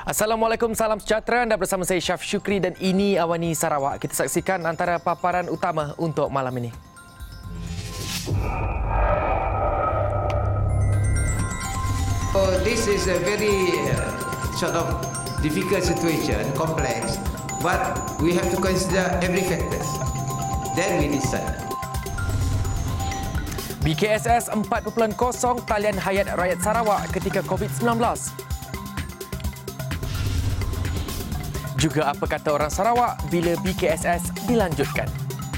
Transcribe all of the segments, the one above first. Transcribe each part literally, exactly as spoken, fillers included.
Assalamualaikum, salam sejahtera. Anda bersama saya Syaf Syukri dan ini Awani Sarawak. Kita saksikan antara paparan utama untuk malam ini. So this is a very uh, sort of difficult situation, complex, but we have to consider every factor. Then we decide. B K S S empat titik kosong talian hayat rakyat Sarawak ketika COVID sembilan belas. Juga apa kata orang Sarawak bila B K S S dilanjutkan.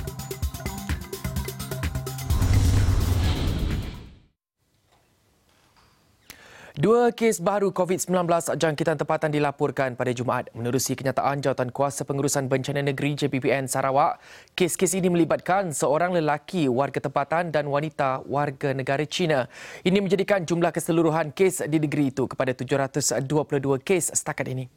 Dua kes baru COVID sembilan belas jangkitan tempatan dilaporkan pada Jumaat. Menerusi kenyataan Jawatan Kuasa Pengurusan Bencana Negeri J P P N Sarawak, kes-kes ini melibatkan seorang lelaki warga tempatan dan wanita warga negara China. Ini menjadikan jumlah keseluruhan kes di negeri itu kepada tujuh ratus dua puluh dua kes setakat ini.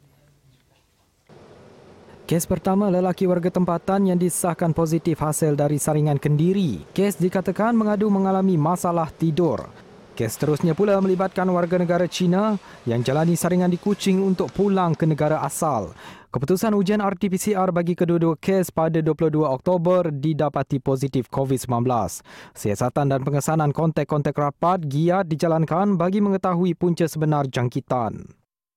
Kes pertama, lelaki warga tempatan yang disahkan positif hasil dari saringan kendiri. Kes dikatakan mengadu mengalami masalah tidur. Kes seterusnya pula melibatkan warga negara China yang jalani saringan di Kuching untuk pulang ke negara asal. Keputusan ujian R T P C R bagi kedua-dua kes pada dua puluh dua Oktober didapati positif COVID sembilan belas. Siasatan dan pengesanan kontak-kontak rapat giat dijalankan bagi mengetahui punca sebenar jangkitan.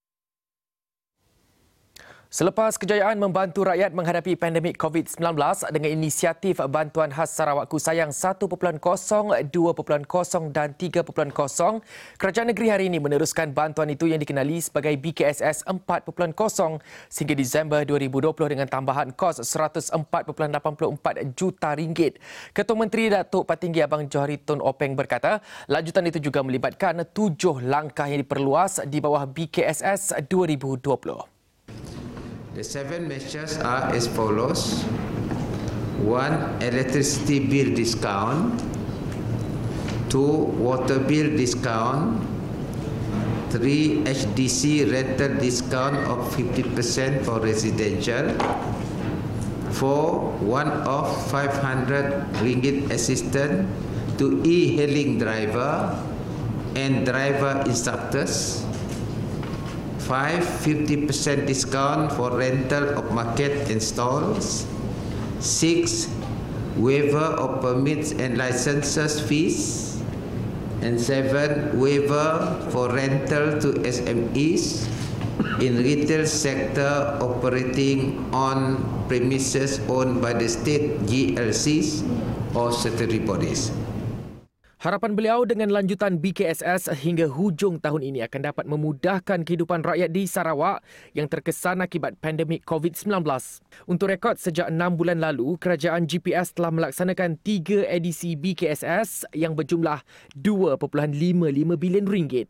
Selepas kejayaan membantu rakyat menghadapi pandemik COVID sembilan belas dengan inisiatif bantuan khas Sarawak Kusayang satu titik kosong, dua titik kosong dan tiga titik kosong, kerajaan negeri hari ini meneruskan bantuan itu yang dikenali sebagai B K S S empat titik kosong sehingga Disember dua ribu dua puluh dengan tambahan kos seratus empat perpuluhan lapan empat juta ringgit. Ketua Menteri Datuk Patinggi Abang Johari Tun Openg berkata, lanjutan itu juga melibatkan tujuh langkah yang diperluas di bawah B K S S dua ribu dua puluh. The seven measures are as follows. One, electricity bill discount. Two, water bill discount. Three, H D C rental discount of fifty percent for residential. Four, one-off five hundred ringgit assistance to e-hailing driver and driver instructors. Five, fifty percent discount for rental of market and stalls. Six, waiver of permits and licenses fees. And seven, waiver for rental to S M Es in retail sector operating on premises owned by the state G L Cs or statutory bodies. Harapan beliau dengan lanjutan B K S S hingga hujung tahun ini akan dapat memudahkan kehidupan rakyat di Sarawak yang terkesan akibat pandemik COVID sembilan belas. Untuk rekod, sejak enam bulan lalu, kerajaan G P S telah melaksanakan tiga edisi B K S S yang berjumlah dua perpuluhan lima lima bilion ringgit.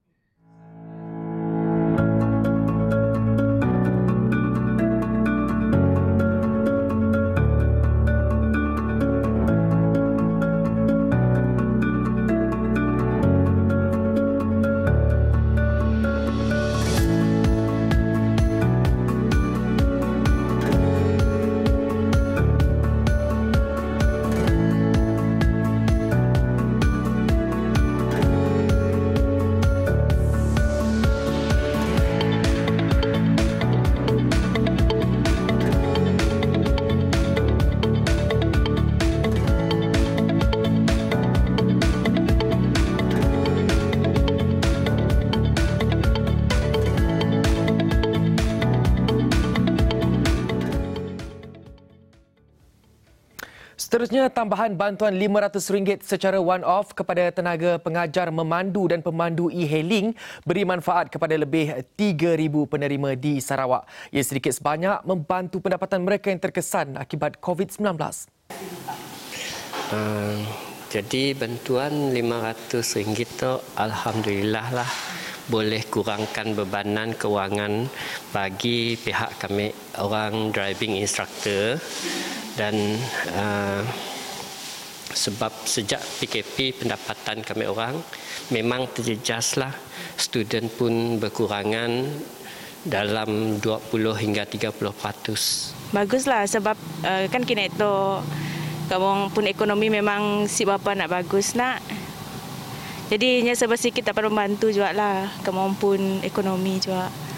Seterusnya, tambahan bantuan lima ratus ringgit secara one-off kepada tenaga pengajar memandu dan pemandu e-hailing beri manfaat kepada lebih tiga ribu penerima di Sarawak. Ia sedikit sebanyak membantu pendapatan mereka yang terkesan akibat COVID sembilan belas. Uh, jadi bantuan lima ratus ringgit tu alhamdulillah lah boleh kurangkan bebanan kewangan bagi pihak kami orang driving instructor. Dan uh, sebab sejak P K P pendapatan kami orang memang terjejaslah, student pun berkurangan dalam dua puluh hingga tiga puluh peratus. Baguslah sebab uh, kan kini itu kamu pun ekonomi memang si bapa nak bagus nak. Jadi nya sebab sikit dapat membantu juga lah kemampuan ekonomi juga.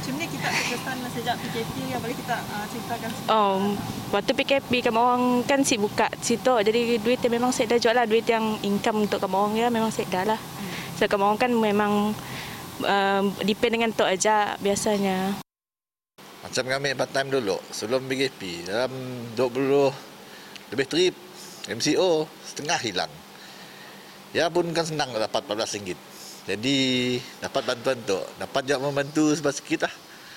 macam ni kita terkesan sejak P K P yang boleh kita uh, ceritakan sikit. Oh, waktu P K P kami orang kan si buka situ, jadi duit yang memang saya dah jual lah, duit yang income untuk kami orang ya memang saya dah lah. Hmm. So kami orang kan memang uh, depend dengan tu aja biasanya. Macam kami part time dulu sebelum P K P dalam dua puluh lebih trip M C O setengah hilang. Ya pun kan senang dapat empat belas ringgit. Jadi dapat bantuan tu, dapat juga membantu sebab sikit lah.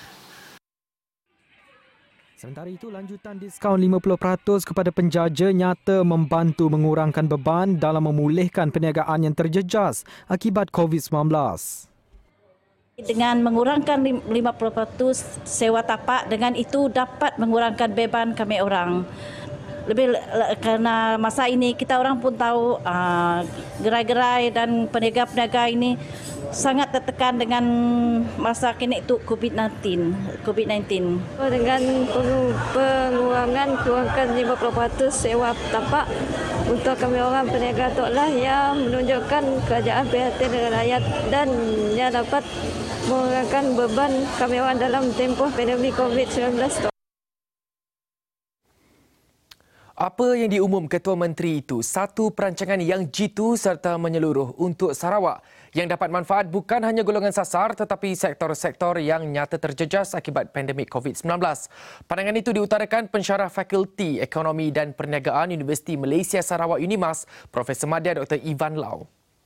Sementara itu, lanjutan diskaun lima puluh peratus kepada penjaja nyata membantu mengurangkan beban dalam memulihkan perniagaan yang terjejas akibat COVID sembilan belas. Dengan mengurangkan lima puluh peratus sewa tapak, dengan itu dapat mengurangkan beban kami orang. Lebih kerana masa ini kita orang pun tahu uh, gerai-gerai dan peniaga-peniaga ini sangat tertekan dengan masa kini itu COVID sembilan belas. Dengan pengurangan kurangkan lima puluh peratus sewa tapak untuk kami orang peniaga tu lah yang menunjukkan kerajaan prihatin dengan rakyat dan yang dapat mengurangkan beban kami orang dalam tempoh pandemik COVID sembilan belas tu. Apa yang diumum Ketua Menteri itu satu perancangan yang jitu serta menyeluruh untuk Sarawak yang dapat manfaat bukan hanya golongan sasar tetapi sektor-sektor yang nyata terjejas akibat pandemik COVID sembilan belas. Pandangan itu diutarakan pensyarah Fakulti Ekonomi dan Perniagaan Universiti Malaysia Sarawak UNIMAS, Profesor Madya Doktor Ivan Lau.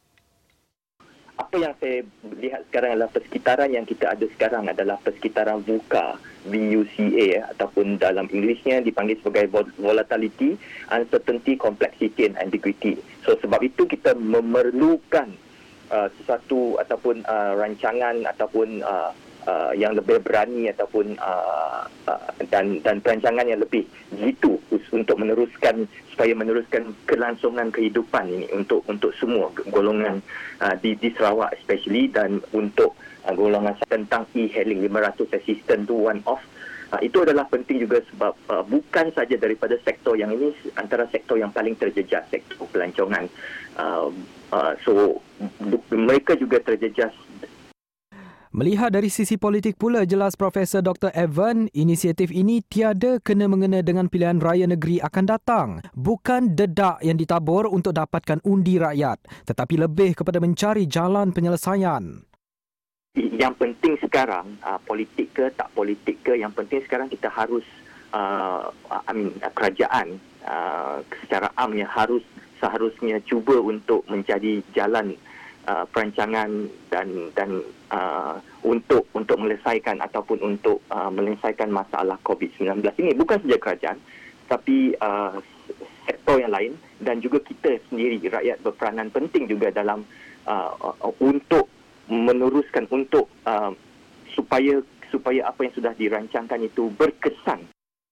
Apa yang saya lihat sekarang adalah persekitaran yang kita ada sekarang adalah persekitaran VUCA, V U C A ataupun dalam Inggerisnya dipanggil sebagai volatility, uncertainty, complexity and ambiguity. So sebab itu kita memerlukan uh, sesuatu ataupun uh, rancangan ataupun uh, uh, yang lebih berani ataupun uh, uh, dan dan perancangan yang lebih jitu untuk meneruskan supaya meneruskan kelangsungan kehidupan ini untuk untuk semua golongan uh, di di Sarawak especially, dan untuk uh, golongan tentang e-hailing lima ratus assistant to one off. Uh, itu adalah penting juga sebab uh, bukan saja daripada sektor yang ini antara sektor yang paling terjejas, sektor pelancongan. Uh, uh, so mereka juga terjejas. Melihat dari sisi politik pula, jelas Profesor Doktor Evan, inisiatif ini tiada kena-mengena dengan pilihan raya negeri akan datang. Bukan dedak yang ditabur untuk dapatkan undi rakyat, tetapi lebih kepada mencari jalan penyelesaian. Yang penting sekarang, uh, politik ke tak politik ke, yang penting sekarang kita harus, uh, I mean, kerajaan uh, secara amnya harus seharusnya cuba untuk mencari jalan Uh, perancangan dan dan uh, untuk untuk menyelesaikan ataupun untuk uh, menyelesaikan masalah COVID sembilan belas ini, bukan saja kerajaan tapi uh, sektor yang lain dan juga kita sendiri rakyat berperanan penting juga dalam uh, uh, untuk meneruskan untuk uh, supaya supaya apa yang sudah dirancangkan itu berkesan.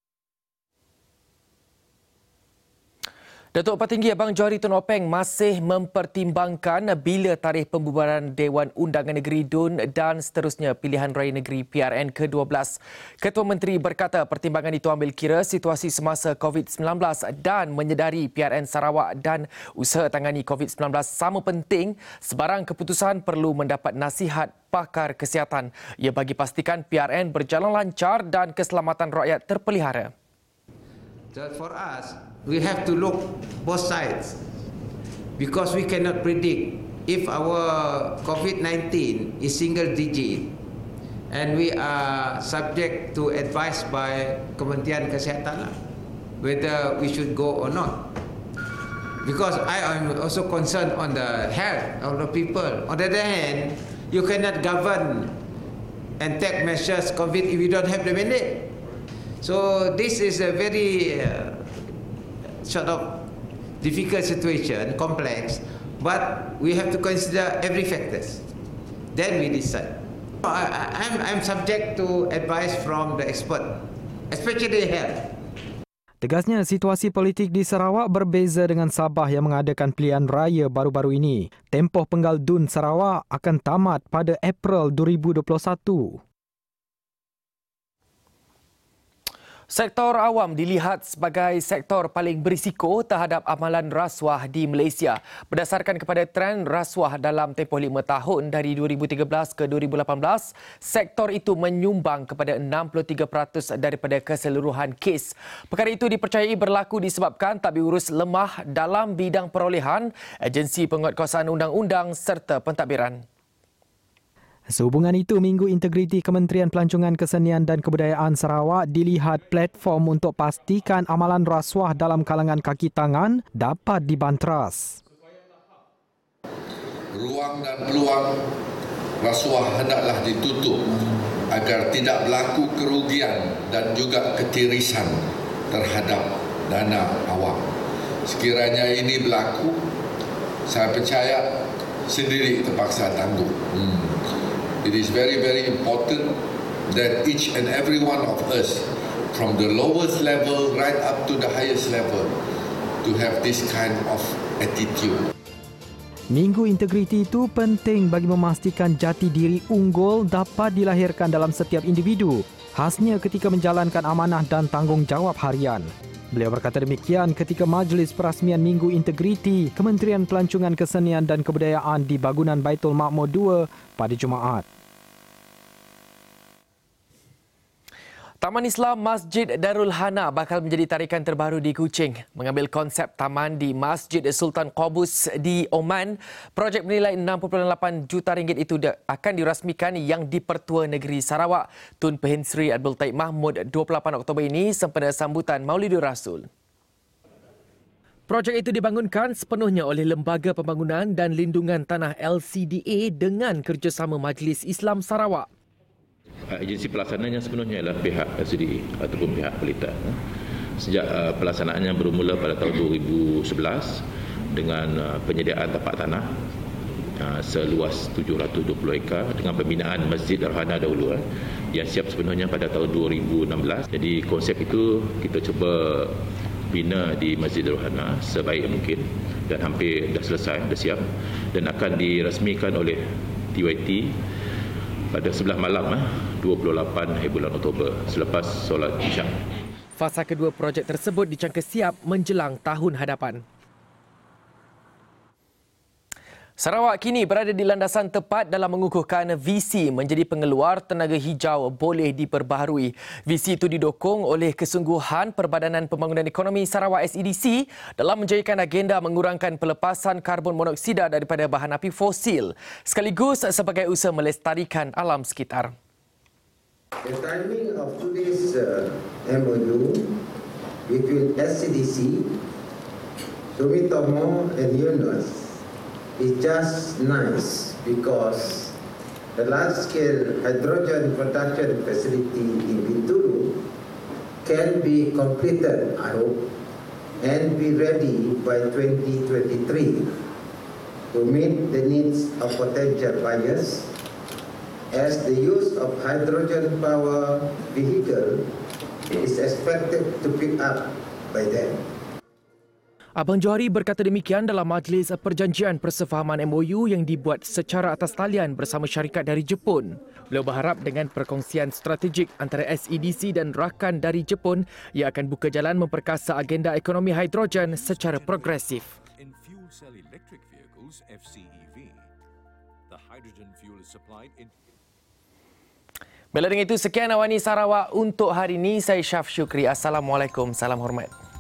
Datuk Petinggi Abang Johari Tun Openg masih mempertimbangkan bila tarikh pembubaran Dewan Undangan Negeri D U N dan seterusnya pilihan raya negeri P R N ke dua belas. Ketua Menteri berkata pertimbangan itu ambil kira situasi semasa COVID sembilan belas dan menyedari P R N Sarawak dan usaha tangani COVID sembilan belas sama penting, sebarang keputusan perlu mendapat nasihat pakar kesihatan. Ia bagi pastikan P R N berjalan lancar dan keselamatan rakyat terpelihara. So for us, we have to look both sides because we cannot predict if our COVID nineteen is single digit and we are subject to advice by Kementerian Kesihatan whether we should go or not. Because I am also concerned on the health of the people. On the other hand, you cannot govern and take measures COVID if you don't have the mandate. So this is a very uh, sort of difficult situation, complex, but we have to consider every factors. Then we decide. I, I'm, I'm subject to advice from the expert, especially health. Tegasnya, situasi politik di Sarawak berbeza dengan Sabah yang mengadakan pilihan raya baru-baru ini. Tempoh penggal D U N Sarawak akan tamat pada April dua ribu dua puluh satu. Sektor awam dilihat sebagai sektor paling berisiko terhadap amalan rasuah di Malaysia. Berdasarkan kepada trend rasuah dalam tempoh lima tahun dari dua ribu tiga belas ke dua ribu lapan belas, sektor itu menyumbang kepada enam puluh tiga peratus daripada keseluruhan kes. Perkara itu dipercayai berlaku disebabkan tadbir urus lemah dalam bidang perolehan, agensi penguatkuasaan undang-undang serta pentadbiran. Sehubungan itu, Minggu Integriti Kementerian Pelancongan Kesenian dan Kebudayaan Sarawak dilihat platform untuk pastikan amalan rasuah dalam kalangan kaki tangan dapat dibanteras. Ruang dan peluang rasuah hendaklah ditutup agar tidak berlaku kerugian dan juga ketirisan terhadap dana awam. Sekiranya ini berlaku, saya percaya sendiri terpaksa tangguh. Hmm. It is very, very important that each and every one of us, from the lowest level right up to the highest level, to have this kind of attitude. Minggu Integriti itu penting bagi memastikan jati diri unggul dapat dilahirkan dalam setiap individu, khasnya ketika menjalankan amanah dan tanggungjawab harian. Beliau berkata demikian ketika majlis perasmian Minggu Integriti Kementerian Pelancongan Kesenian dan Kebudayaan di Bangunan Baitul Makmur dua pada Jumaat. Taman Islam Masjid Darul Hana bakal menjadi tarikan terbaru di Kuching. Mengambil konsep taman di Masjid Sultan Qaboos di Oman, projek bernilai enam puluh lapan juta ringgit itu akan dirasmikan yang di-Pertua Negeri Sarawak. Tun Pehin Sri Abdul Taib Mahmud dua puluh lapan Oktober ini sempena sambutan Maulidur Rasul. Projek itu dibangunkan sepenuhnya oleh Lembaga Pembangunan dan Lindungan Tanah L C D A dengan kerjasama Majlis Islam Sarawak. Agensi pelaksananya sepenuhnya adalah pihak L C D A ataupun pihak pelita. Sejak uh, pelaksanaannya bermula pada tahun dua ribu sebelas dengan uh, penyediaan tapak tanah uh, seluas tujuh ratus dua puluh ekar dengan pembinaan Masjid Darul Hana dahulu uh, yang siap sepenuhnya pada tahun dua ribu enam belas. Jadi konsep itu kita cuba bina di Masjid Darul Hana sebaik mungkin dan hampir dah selesai, dah siap dan akan dirasmikan oleh T Y T pada sebelah malam dua puluh lapan bulan Oktober selepas solat Isyak. Fasa kedua projek tersebut dijangka siap menjelang tahun hadapan. Sarawak kini berada di landasan tepat dalam mengukuhkan visi menjadi pengeluar tenaga hijau boleh diperbaharui. Visi itu didukung oleh kesungguhan Perbadanan Pembangunan Ekonomi Sarawak S E D C dalam menjayakan agenda mengurangkan pelepasan karbon monoksida daripada bahan api fosil sekaligus sebagai usaha melestarikan alam sekitar. The timing of today's uh, M O U between S E D C, Sumitomo and Yunus is just nice because the large-scale hydrogen production facility in Bintulu can be completed, I hope, and be ready by twenty twenty-three to meet the needs of potential buyers as the use of hydrogen power vehicle is expected to pick up by then. Abang Johari berkata demikian dalam majlis perjanjian persefahaman M O U yang dibuat secara atas talian bersama syarikat dari Jepun. Beliau berharap dengan perkongsian strategik antara S E D C dan rakan dari Jepun, ia akan buka jalan memperkasa agenda ekonomi hidrogen secara progresif. In fuel cell electric vehicles F C E V, the hydrogen fuel is supplied in. Bila dengan itu sekian Awani Sarawak untuk hari ini. Saya Syaf Syukri. Assalamualaikum. Salam hormat.